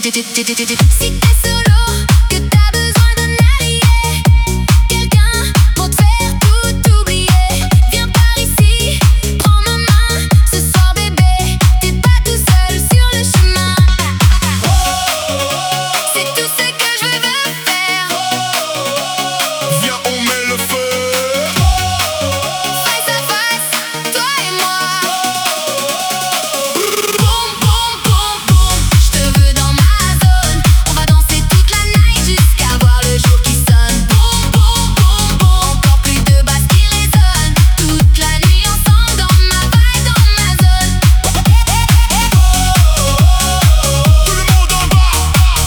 Si t'es solo, que t'as besoin d'un allié, quelqu'un pour te faire tout oublier, viens par ici, prends ma main. Ce soir bébé, t'es pas tout seul sur le chemin. C'est tout ce que je veux faire. Viens, on met le feu. Face à face, toi et moi. Boum, boum, boum, boum. Je te veux dans ma zone. On va danser toute la night jusqu'à voir le jour qui sonne. Boum, boum, boum, boum. Encore plus de basses qui résonnent. Toute la nuit ensemble dans ma vibe, dans ma zone. Tout le monde en bas.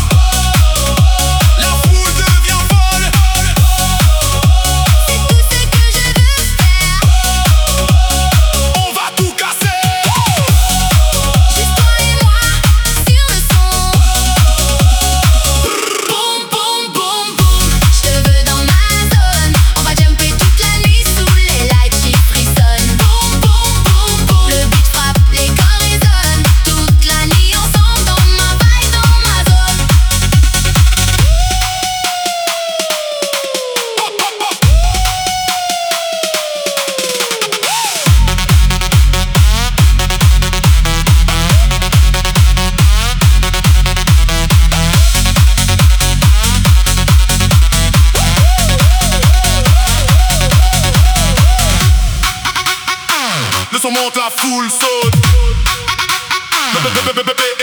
La foule devient folle. C'est tout ce que je veux faire. On va tout casser. Juste toi et moi sur le son. Boum, boum, boum, boum. Je te veux dans ma zone. On va jumper toute la nuit sous les lights qui frissonnent. Boum, boum, boum, boum. Le beat frappe, les corps résonnent. Toute la nuit ensemble dans ma vibe, dans ma zone. Le son monte, la foule saute.